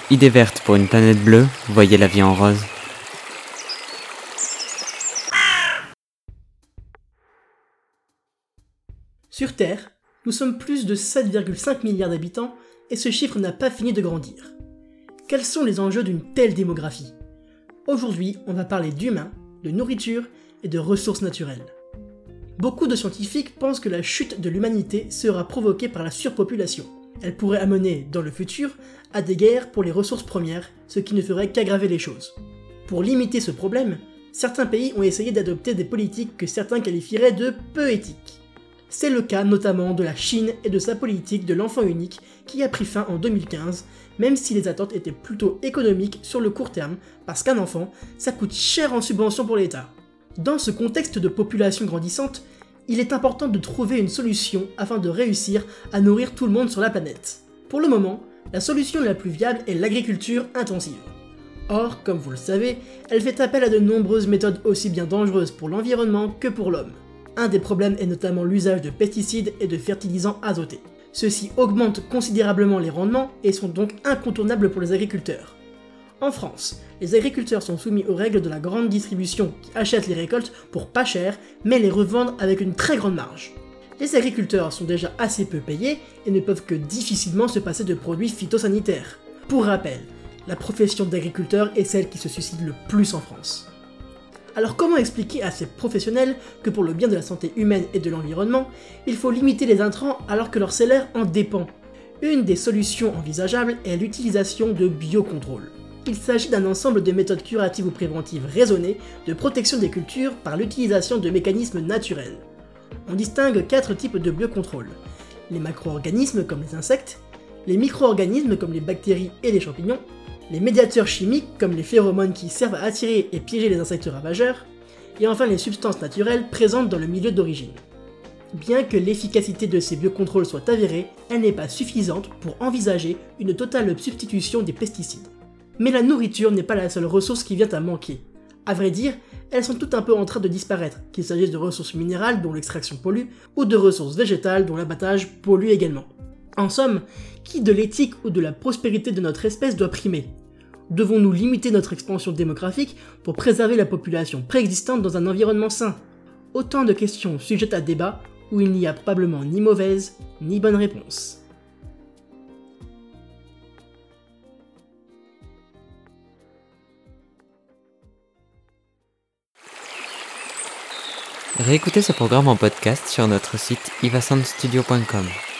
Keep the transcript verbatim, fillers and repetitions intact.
Idée verte pour une planète bleue, voyez la vie en rose. Sur Terre, nous sommes plus de sept virgule cinq milliards d'habitants et ce chiffre n'a pas fini de grandir. Quels sont les enjeux d'une telle démographie ? Aujourd'hui, on va parler d'humains, de nourriture et de ressources naturelles. Beaucoup de scientifiques pensent que la chute de l'humanité sera provoquée par la surpopulation. Elle pourrait amener, dans le futur, à des guerres pour les ressources premières, ce qui ne ferait qu'aggraver les choses. Pour limiter ce problème, certains pays ont essayé d'adopter des politiques que certains qualifieraient de peu éthiques. C'est le cas notamment de la Chine et de sa politique de l'enfant unique qui a pris fin en deux mille quinze, même si les attentes étaient plutôt économiques sur le court terme, parce qu'un enfant, ça coûte cher en subvention pour l'État. Dans ce contexte de population grandissante, il est important de trouver une solution afin de réussir à nourrir tout le monde sur la planète. Pour le moment, la solution la plus viable est l'agriculture intensive. Or, comme vous le savez, elle fait appel à de nombreuses méthodes aussi bien dangereuses pour l'environnement que pour l'homme. Un des problèmes est notamment l'usage de pesticides et de fertilisants azotés. Ceux-ci augmentent considérablement les rendements et sont donc incontournables pour les agriculteurs. En France, les agriculteurs sont soumis aux règles de la grande distribution qui achètent les récoltes pour pas cher mais les revendent avec une très grande marge. Les agriculteurs sont déjà assez peu payés et ne peuvent que difficilement se passer de produits phytosanitaires. Pour rappel, la profession d'agriculteur est celle qui se suicide le plus en France. Alors comment expliquer à ces professionnels que pour le bien de la santé humaine et de l'environnement, il faut limiter les intrants alors que leur salaire en dépend ? Une des solutions envisageables est l'utilisation de biocontrôle. Il s'agit d'un ensemble de méthodes curatives ou préventives raisonnées de protection des cultures par l'utilisation de mécanismes naturels. On distingue quatre types de biocontrôle. Les macro-organismes comme les insectes, les micro-organismes comme les bactéries et les champignons, les médiateurs chimiques comme les phéromones qui servent à attirer et piéger les insectes ravageurs, et enfin les substances naturelles présentes dans le milieu d'origine. Bien que l'efficacité de ces biocontrôles soit avérée, elle n'est pas suffisante pour envisager une totale substitution des pesticides. Mais la nourriture n'est pas la seule ressource qui vient à manquer. À vrai dire, elles sont toutes un peu en train de disparaître, qu'il s'agisse de ressources minérales dont l'extraction pollue, ou de ressources végétales dont l'abattage pollue également. En somme, qui de l'éthique ou de la prospérité de notre espèce doit primer ? Devons-nous limiter notre expansion démographique pour préserver la population préexistante dans un environnement sain ? Autant de questions sujettes à débat où il n'y a probablement ni mauvaise ni bonne réponse. Réécoutez ce programme en podcast sur notre site iva sound studio point com.